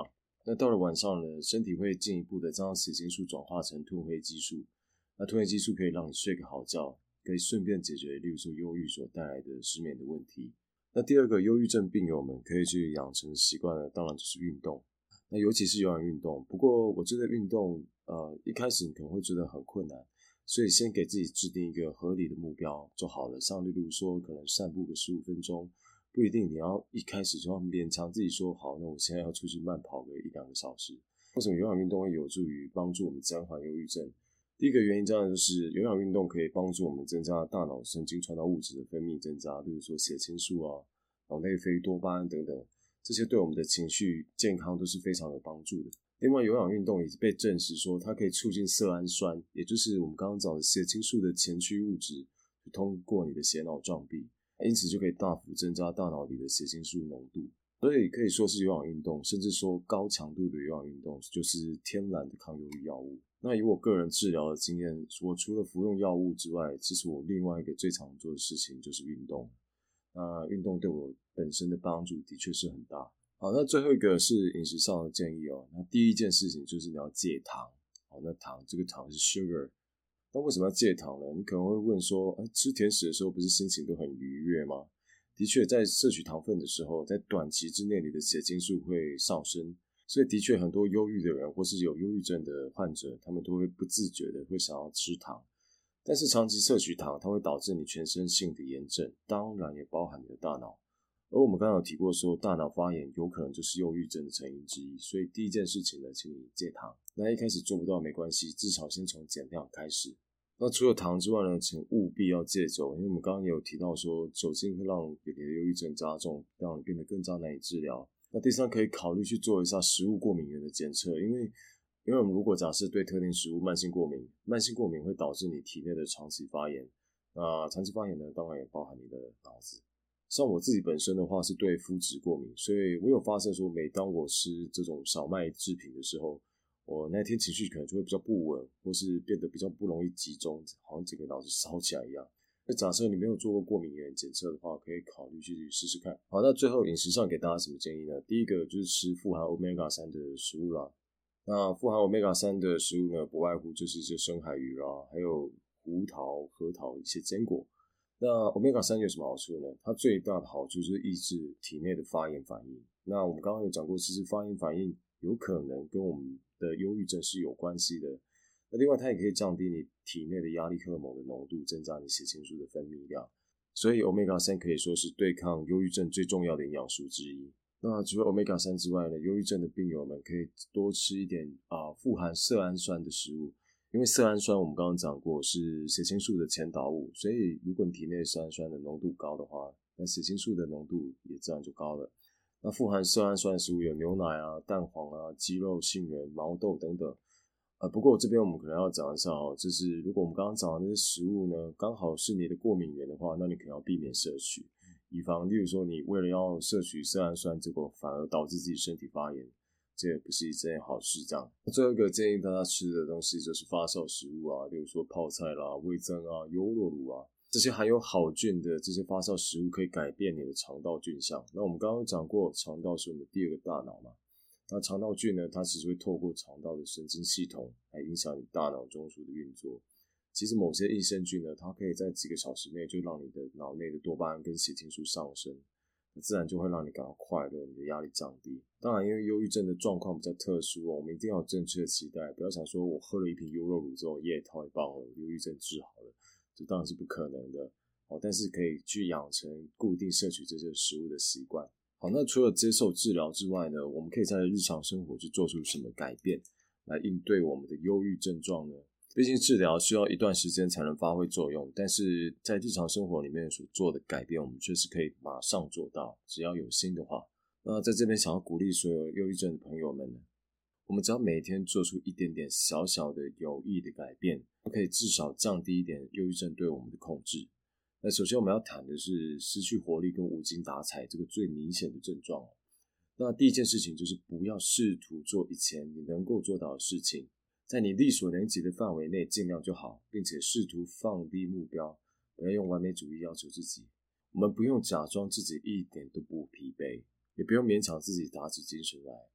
那到了晚上呢，身体会进一步的将血清素转化成褪黑激素，那褪黑激素可以让你睡个好觉，可以顺便解决例如说忧郁所带来的失眠的问题。那第二个忧郁症病友们可以去养成的习惯呢，当然就是运动，那尤其是有氧运动。不过我觉得运动一开始你可能会觉得很困难，所以先给自己制定一个合理的目标就好了，像例如说可能散步个15分钟，不一定你要一开始就要勉强自己说好，那我现在要出去慢跑个1-2个小时。为什么有氧运动会有助于帮助我们暂缓忧郁症？第一个原因当然就是有氧运动可以帮助我们增加大脑神经传导物质的分泌增加，例如说血清素啊、脑内啡、多巴胺等等，这些对我们的情绪健康都是非常有帮助的。另外，有氧运动已经被证实说它可以促进色氨酸，也就是我们刚刚讲的血清素的前驱物质，通过你的血脑障壁，因此就可以大幅增加大脑里的血清素浓度。所以可以说是有氧运动，甚至说高强度的有氧运动就是天然的抗忧郁药物。那以我个人治疗的经验，我除了服用药物之外，其实我另外一个最常做的事情就是运动。那运动对我本身的帮助的确是很大。好，那最后一个是饮食上的建议哦。那第一件事情就是你要戒糖。好，那这个糖是 sugar。那为什么要戒糖呢？你可能会问说，吃甜食的时候不是心情都很愉悦吗？的确，在摄取糖分的时候，在短期之内你的血清素会上升，所以的确很多忧郁的人或是有忧郁症的患者，他们都会不自觉的会想要吃糖。但是长期摄取糖，它会导致你全身性的炎症，当然也包含你的大脑。而我们刚刚有提过说，大脑发炎有可能就是忧郁症的成因之一，所以第一件事情呢，请你戒糖。那一开始做不到没关系，至少先从减量开始。那除了糖之外呢，请务必要戒酒，因为我们刚刚也有提到说，酒精会让你的忧郁症加重，让你变得更加难以治疗。那第三，可以考虑去做一下食物过敏原的检测，因为我们如果假设对特定食物慢性过敏，慢性过敏会导致你体内的长期发炎。那长期发炎呢，当然也包含你的脑子。像我自己本身的话是对麸质过敏，所以我有发现说，每当我吃这种小麦制品的时候，我那天情绪可能就会比较不稳，或是变得比较不容易集中，好像整个脑子烧起来一样。那假设你没有做过过敏原检测的话，可以考虑去试试看。好，那最后饮食上给大家什么建议呢？第一个就是吃富含 Omega-3 的食物啦。那富含 Omega-3 的食物呢，不外乎就是一些深海鱼啦，还有胡桃、核桃一些坚果。那 Omega-3 有什么好处呢？它最大的好处就是抑制体内的发炎反应。那我们刚刚有讲过，其实发炎反应有可能跟我们的忧郁症是有关系的。那另外它也可以降低你体内的压力荷尔蒙的浓度，增加你血清素的分泌量。所以 Omega-3 可以说是对抗忧郁症最重要的营养素之一。那除了 Omega-3 之外呢，忧郁症的病友们可以多吃一点富含色氨酸的食物。因为色氨酸我们刚刚讲过是血清素的前导物，所以如果你体内色氨酸的浓度高的话，那血清素的浓度也自然就高了。那富含色氨酸的食物有牛奶啊、蛋黄啊、鸡肉、杏仁、毛豆等等。不过这边我们可能要讲一下就是如果我们刚刚讲的那些食物呢，刚好是你的过敏源的话，那你可能要避免摄取，以防例如说你为了要摄取色氨酸，结果反而导致自己身体发炎。这也不是一件好事这样。最后一个建议大家吃的东西就是发酵食物啊，例如说泡菜啦、味噌啊、优酪乳啊，这些含有好菌的这些发酵食物可以改变你的肠道菌相。那我们刚刚讲过，肠道是我们第二个大脑嘛。那肠道菌呢，它其实会透过肠道的神经系统来影响你大脑中枢的运作。其实某些益生菌呢，它可以在几个小时内就让你的脑内的多巴胺跟血清素上升。自然就会让你感到快乐，你的压力降低。当然因为忧郁症的状况比较特殊我们一定要有正确的期待，不要想说我喝了一瓶优酪乳之后太棒了，忧郁症治好了，这当然是不可能的。但是可以去养成固定摄取这些食物的习惯。好，那除了接受治疗之外呢，我们可以在日常生活去做出什么改变来应对我们的忧郁症状呢？毕竟治疗需要一段时间才能发挥作用，但是在日常生活里面所做的改变，我们确实可以马上做到，只要有心的话。那在这边想要鼓励所有忧郁症的朋友们呢，我们只要每天做出一点点小小的有益的改变，就可以至少降低一点忧郁症对我们的控制。那首先我们要谈的是失去活力跟无精打采这个最明显的症状。那第一件事情就是不要试图做以前你能够做到的事情，在你力所能及的范围内尽量就好，并且试图放低目标，不要用完美主义要求自己。我们不用假装自己一点都不疲惫，也不用勉强自己打起精神来。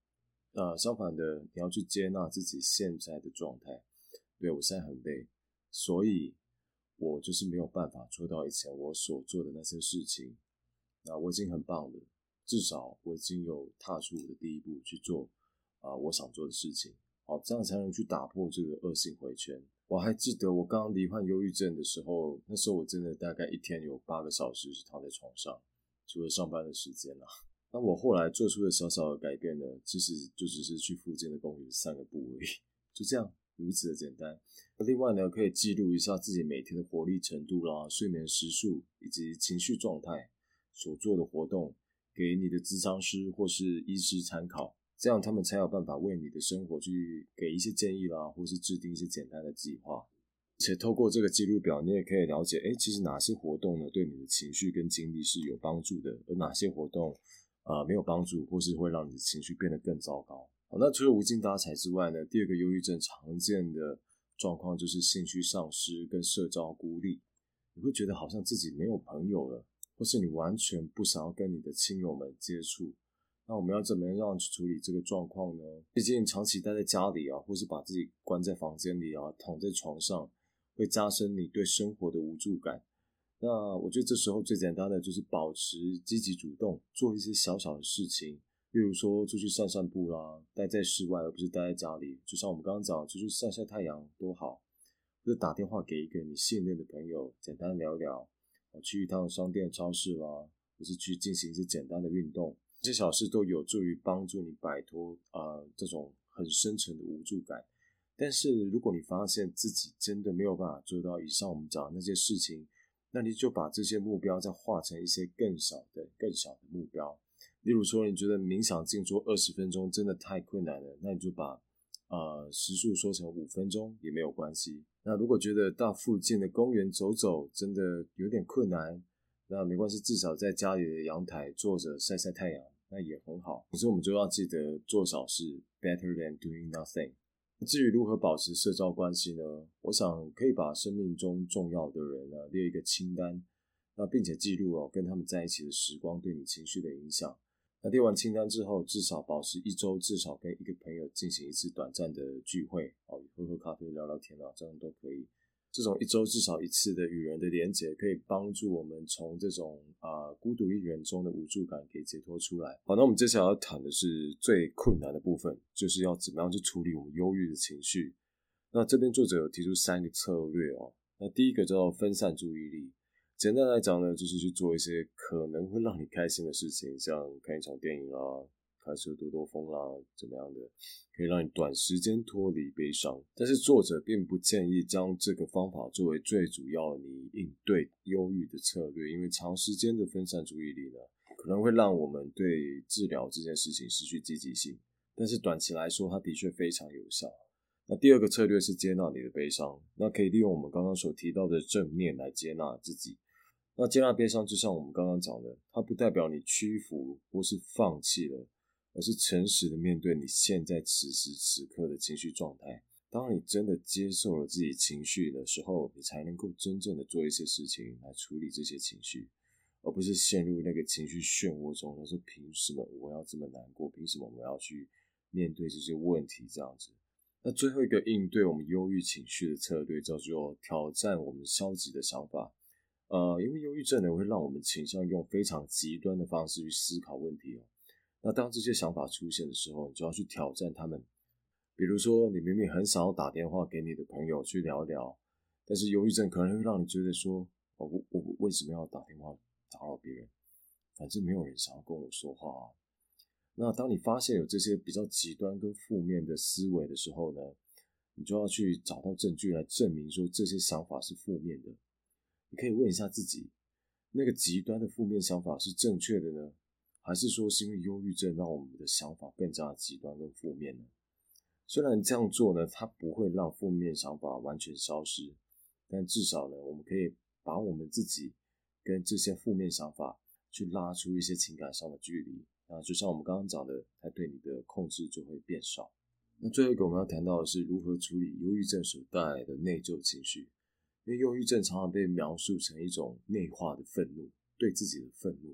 相反的，你要去接纳自己现在的状态。对，我现在很累，所以我就是没有办法做到以前我所做的那些事情。那我已经很棒了，至少我已经有踏出我的第一步去做我想做的事情。好，这样才能去打破这个恶性回圈。我还记得我刚罹患忧郁症的时候，那时候我真的大概一天有8个小时是躺在床上，除了上班的时间那我后来做出的小小的改变呢，其实就只是去附近的公园散个步而已，就这样，如此的简单。另外呢，可以记录一下自己每天的活力程度啦、睡眠时数以及情绪状态，所做的活动，给你的咨商师或是医师参考，这样他们才有办法为你的生活去给一些建议啦，或是制定一些简单的计划。且透过这个记录表，你也可以了解，其实哪些活动呢对你的情绪跟精力是有帮助的，而哪些活动没有帮助，或是会让你的情绪变得更糟糕。好，那除了无精打采之外呢，第二个忧郁症常见的状况就是兴趣丧失跟社交孤立。你会觉得好像自己没有朋友了，或是你完全不想要跟你的亲友们接触。那我们要怎么样去处理这个状况呢？毕竟长期待在家里或是把自己关在房间里躺在床上，会加深你对生活的无助感。那我觉得这时候最简单的就是保持积极主动，做一些小小的事情，例如说出去散散步啦，待在室外而不是待在家里，就像我们刚刚讲，出去晒晒太阳多好，或者打电话给一个你信任的朋友，简单聊聊，去一趟商店超市啦，或是去进行一些简单的运动，这些小事都有助于帮助你摆脱这种很深沉的无助感。但是如果你发现自己真的没有办法做到以上我们讲的那些事情，那你就把这些目标再化成一些更小的目标。例如说你觉得冥想静坐20分钟真的太困难了，那你就把时数缩成5分钟也没有关系。那如果觉得到附近的公园走走真的有点困难，那没关系，至少在家里的阳台坐着晒晒太阳，那也很好。可是我们就要记得做小事 better than doing nothing。至于如何保持社交关系呢？我想可以把生命中重要的人列一个清单，并且记录跟他们在一起的时光对你情绪的影响。那列完清单之后，至少保持1周至少跟一个朋友进行一次短暂的聚会，喝喝咖啡聊聊天这样都可以。这种1周至少1次的与人的连结，可以帮助我们从这种孤独一人中的无助感给解脱出来。好，那我们接下来要谈的是最困难的部分，就是要怎么样去处理我们忧郁的情绪。那这边作者有提出3个策略那第一个叫做分散注意力。简单来讲呢，就是去做一些可能会让你开心的事情，像看一场电影啦，开车兜兜风啦，怎么样的，可以让你短时间脱离悲伤。但是作者并不建议将这个方法作为最主要你应对忧郁的策略，因为长时间的分散注意力呢，可能会让我们对治疗这件事情失去积极性。但是短期来说，它的确非常有效。那第二个策略是接纳你的悲伤，那可以利用我们刚刚所提到的正念来接纳自己。那接纳悲伤就像我们刚刚讲的，它不代表你屈服或是放弃了，而是诚实的面对你现在此时此刻的情绪状态。当你真的接受了自己情绪的时候，你才能够真正的做一些事情来处理这些情绪，而不是陷入那个情绪漩涡中，说凭什么我要这么难过，凭什么我要去面对这些问题这样子。那最后一个应对我们忧郁情绪的策略叫做挑战我们消极的想法。因为忧郁症呢会让我们倾向用非常极端的方式去思考问题那当这些想法出现的时候，你就要去挑战他们。比如说，你明明很想要打电话给你的朋友去聊聊，但是忧郁症可能会让你觉得说，我为什么要打电话打扰别人？反正没有人想要跟我说话那当你发现有这些比较极端跟负面的思维的时候呢，你就要去找到证据来证明说这些想法是负面的。你可以问一下自己，那个极端的负面想法是正确的呢？还是说是因为忧郁症让我们的想法更加极端跟负面呢？虽然这样做呢，它不会让负面想法完全消失，但至少呢，我们可以把我们自己跟这些负面想法去拉出一些情感上的距离。那就像我们刚刚讲的，它对你的控制就会变少。那最后一个我们要谈到的是如何处理忧郁症所带来的内疚情绪。因为忧郁症常常被描述成一种内化的愤怒，对自己的愤怒。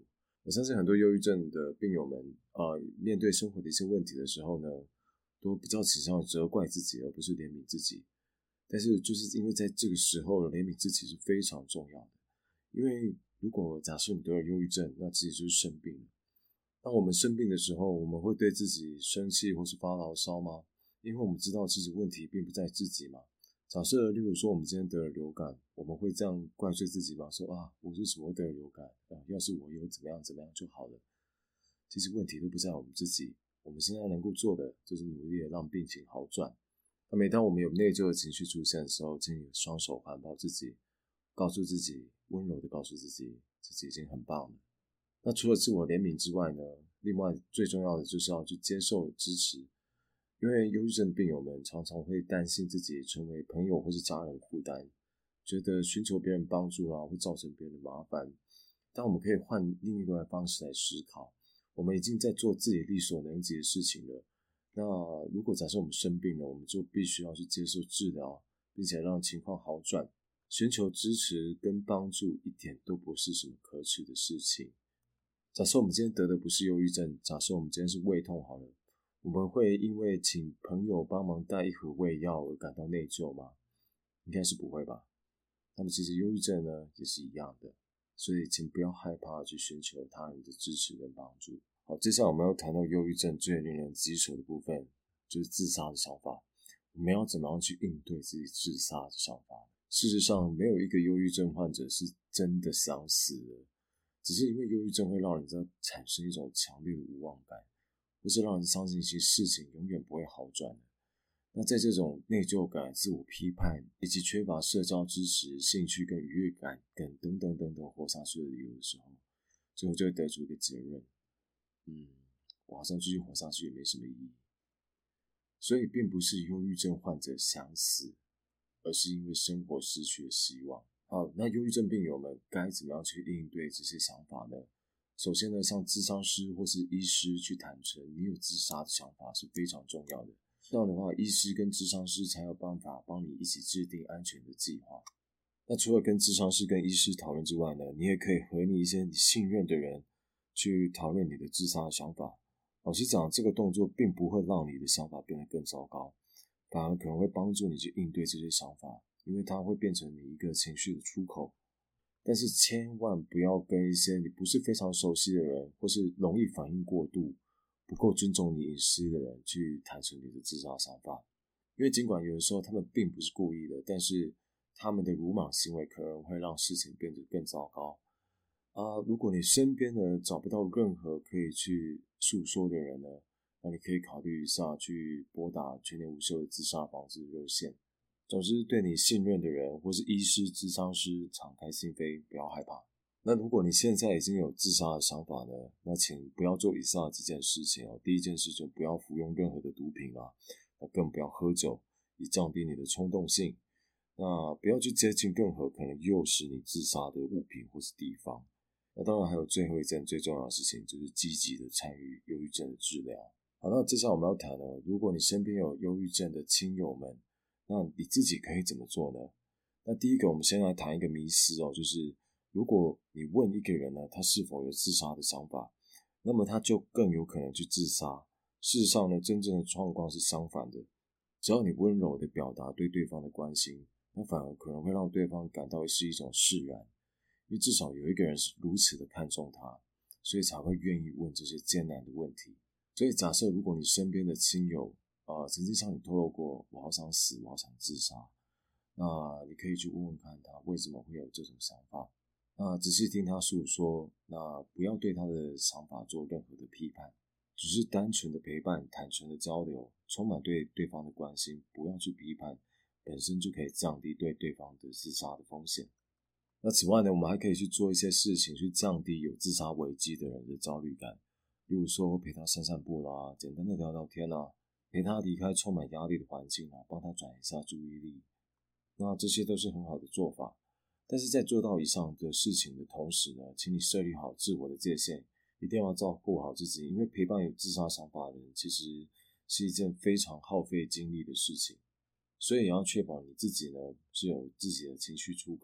我相信很多忧郁症的病友们面对生活的一些问题的时候呢，都比较倾向于责怪自己，而不是怜悯自己。但是就是因为在这个时候怜悯自己是非常重要的，因为如果假设你得了忧郁症，那其实就是生病了。当我们生病的时候，我们会对自己生气或是发牢骚吗？因为我们知道其实问题并不在自己嘛。假设例如说我们今天得了流感，我们会这样怪罪自己吗？说我为什么会得了流感？要是我有怎么样怎么样就好了。其实问题都不在我们自己，我们现在能够做的就是努力的让病情好转。那每当我们有内疚的情绪出现的时候，请你双手环抱自己，告诉自己，温柔的告诉自己，自己已经很棒了。那除了自我怜悯之外呢，另外最重要的就是要去接受支持，因为忧郁症病友们常常会担心自己成为朋友或是家人的负担，觉得寻求别人帮助会造成别人的麻烦。但我们可以换另一个方式来思考，我们已经在做自己力所能及的事情了。那如果假设我们生病了，我们就必须要去接受治疗，并且让情况好转。寻求支持跟帮助一点都不是什么可耻的事情。假设我们今天得的不是忧郁症，假设我们今天是胃痛好了，我们会因为请朋友帮忙带一盒胃药而感到内疚吗？应该是不会吧。那么其实忧郁症呢也是一样的，所以请不要害怕去寻求他人的支持跟帮助。好，接下来我们要谈到忧郁症最令人棘手的部分，就是自杀的想法。我们要怎么样去应对自己自杀的想法？事实上，没有一个忧郁症患者是真的想死了，只是因为忧郁症会让人产生一种强烈的无望感，或是让人相信一些事情永远不会好转的。那在这种内疚感、自我批判以及缺乏社交支持、兴趣跟愉悦感等等活下去的理由的时候，最后就会得出一个结论，我好像继续活下去也没什么意义。所以并不是忧郁症患者想死，而是因为生活失去了希望。好，那忧郁症病友们该怎么样去应对这些想法呢？首先呢，向咨商师或是医师去坦诚你有自杀的想法是非常重要的。这样的话，医师跟咨商师才有办法帮你一起制定安全的计划。那除了跟咨商师跟医师讨论之外呢，你也可以和一些你信任的人去讨论你的自杀的想法。老实讲，这个动作并不会让你的想法变得更糟糕，反而可能会帮助你去应对这些想法，因为它会变成你一个情绪的出口。但是千万不要跟一些你不是非常熟悉的人，或是容易反应过度、不够尊重你隐私的人去坦诚你的自杀想法。因为尽管有的时候他们并不是故意的，但是他们的鲁莽行为可能会让事情变得更糟糕。如果你身边呢找不到任何可以去诉说的人呢，那你可以考虑一下去拨打全年无休的自杀防治热线。总之，对你信任的人或是医师、咨商师敞开心扉，不要害怕。那如果你现在已经有自杀的想法呢，那请不要做以下几件事情哦。第一件事就不要服用任何的毒品那更不要喝酒，以降低你的冲动性。那不要去接近任何可能诱使你自杀的物品或是地方。那当然还有最后一件最重要的事情，就是积极的参与忧郁症的治疗。好，那接下来我们要谈了，如果你身边有忧郁症的亲友们，那你自己可以怎么做呢？那第一个，我们先来谈一个迷思就是如果你问一个人呢，他是否有自杀的想法，那么他就更有可能去自杀。事实上呢，真正的状况是相反的。只要你温柔的表达对对方的关心，那反而可能会让对方感到是一种释然。因为至少有一个人是如此的看重他，所以才会愿意问这些艰难的问题。所以假设如果你身边的亲友曾经向你透露过我好想死，我好想自杀，那你可以去问问看他为什么会有这种想法，那仔细听他诉说，那不要对他的想法做任何的批判，只是单纯的陪伴，坦诚的交流，充满对对方的关心，不要去批判，本身就可以降低对对方的自杀的风险。那此外呢，我们还可以去做一些事情去降低有自杀危机的人的焦虑感，例如说陪他散散步啦，简单的聊聊天啦，陪他离开充满压力的环境帮他转移一下注意力。那这些都是很好的做法。但是在做到以上的事情的同时呢，请你设立好自我的界限，一定要照顾好自己，因为陪伴有自杀想法的人其实是一件非常耗费精力的事情，所以也要确保你自己呢是有自己的情绪出口。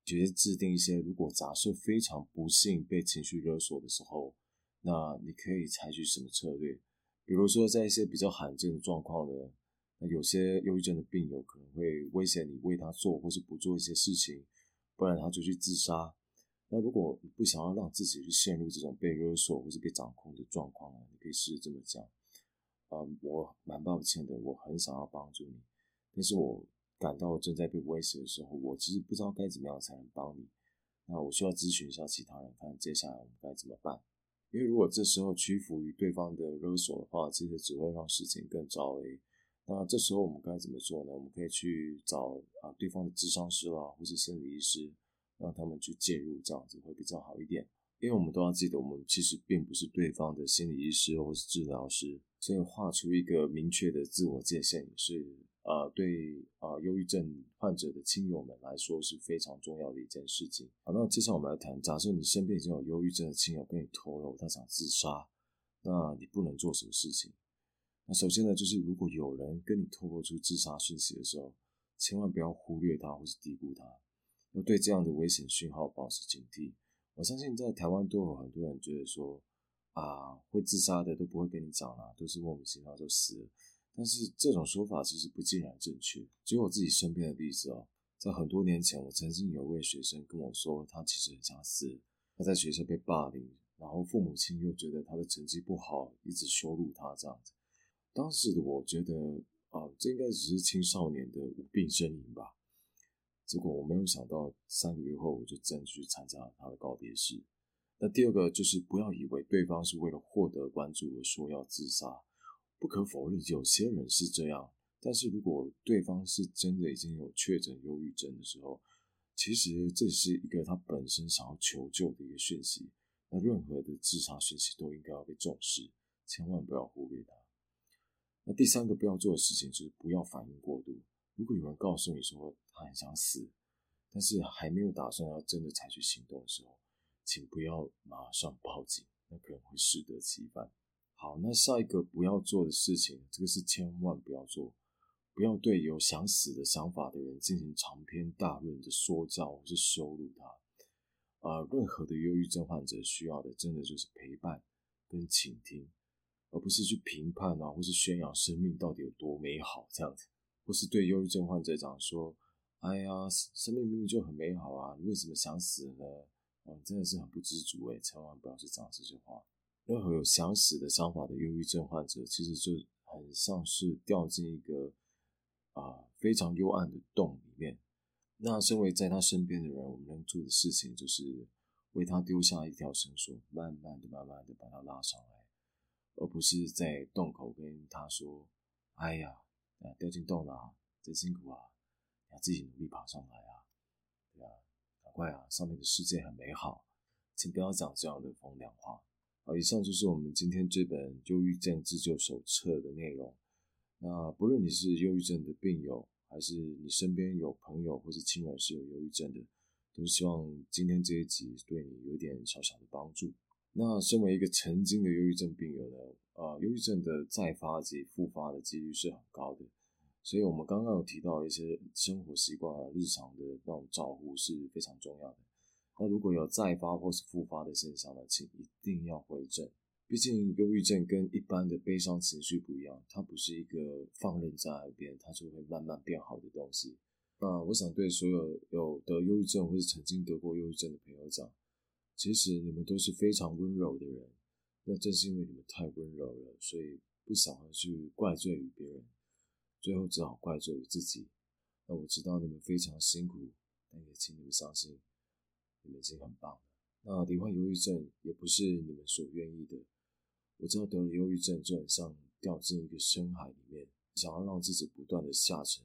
直接制定一些，如果假设非常不幸被情绪勒索的时候，那你可以采取什么策略？比如说在一些比较罕见的状况呢，那有些忧郁症的病友可能会威胁你为他做或是不做一些事情，不然他就去自杀。那如果你不想要让自己去陷入这种被勒索或是被掌控的状况呢，你可以试着这么讲：我蛮抱歉的，我很想要帮助你，但是我感到正在被威胁的时候，我其实不知道该怎么样才能帮你。那我需要咨询一下其他人，看接下来我们该怎么办。因为如果这时候屈服于对方的勒索的话，其实只会让事情更糟诶。那这时候我们该怎么做呢？我们可以去找对方的咨商师啦，或是心理医师，让他们去介入，这样子会比较好一点。因为我们都要记得，我们其实并不是对方的心理医师或是治疗师，所以画出一个明确的自我界限也是对忧郁症患者的亲友们来说是非常重要的一件事情。好，那接下来我们来谈，假设你身边已经有忧郁症的亲友跟你透露他想自杀，那你不能做什么事情？那首先呢，就是如果有人跟你透露出自杀讯息的时候，千万不要忽略他或是低估他，要对这样的危险讯号保持警惕。我相信在台湾都有很多人觉得说会自杀的都不会跟你讲啦，都是莫名其妙就死了。但是这种说法其实不尽然正确。只有我自己身边的例子在很多年前，我曾经有一位学生跟我说，他其实很想死，他在学校被霸凌，然后父母亲又觉得他的成绩不好，一直羞辱他这样子。当时的我觉得这应该只是青少年的无病呻吟吧。结果我没有想到3个月后我就真的去参加了他的告别式。那第二个就是不要以为对方是为了获得关注而说要自杀。不可否认有些人是这样，但是如果对方是真的已经有确诊忧郁症的时候，其实这是一个他本身想要求救的一个讯息。那任何的自杀讯息都应该要被重视，千万不要忽略它。那第三个不要做的事情就是不要反应过度。如果有人告诉你说他很想死，但是还没有打算要真的采取行动的时候，请不要马上报警，那可能会适得其反。好，那下一个不要做的事情，这个是千万不要做，不要对有想死的想法的人进行长篇大论的说教或是羞辱他。任何的忧郁症患者需要的真的就是陪伴跟倾听，而不是去评判或是宣扬生命到底有多美好这样子，或是对忧郁症患者讲说，哎呀，生命明明就很美好啊，你为什么想死呢？你真的是很不知足千万不要去讲这些话。任何有想死的想法的忧郁症患者，其实就很像是掉进一个非常幽暗的洞里面。那身为在他身边的人，我们能做的事情就是为他丢下一条绳索，慢慢的把他拉上来，而不是在洞口跟他说，哎呀，掉进洞了真辛苦啊，你要自己努力爬上来啊，对啊，赶快上面的世界很美好。请不要讲这样的风凉话。好，以上就是我们今天这本忧郁症自救手册的内容。那不论你是忧郁症的病友，还是你身边有朋友或是亲人是有忧郁症的，都希望今天这一集对你有点小小的帮助。那身为一个曾经的忧郁症病友呢，忧郁症的再发及复发的几率是很高的，所以我们刚刚有提到一些生活习惯日常的那种照护是非常重要的。那如果有再发或是复发的现象呢，请一定要回诊。毕竟忧郁症跟一般的悲伤情绪不一样，它不是一个放任在那边它就会慢慢变好的东西。那我想对所有有得忧郁症或是曾经得过忧郁症的朋友讲，其实你们都是非常温柔的人，那正是因为你们太温柔了，所以不想要去怪罪于别人，最后只好怪罪于自己。那我知道你们非常辛苦，但也请你们相信你们已经很棒了。那罹患忧郁症也不是你们所愿意的，我知道得了忧郁症就很像掉进一个深海里面，想要让自己不断的下沉，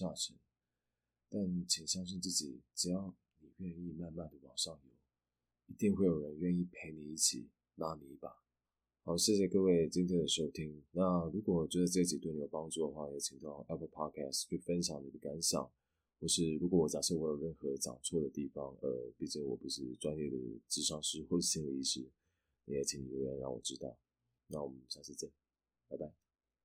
但请相信自己，只要你愿意慢慢的往上游，一定会有人愿意陪你一起拉你一把。好，谢谢各位今天的收听。那如果觉得这集对你有帮助的话，也请到 Apple Podcast 去分享你的感想，或是如果假设我有任何讲错的地方，毕竟我不是专业的諮商师或是心理医师，你也请你留言让我知道。那我们下次见，拜拜。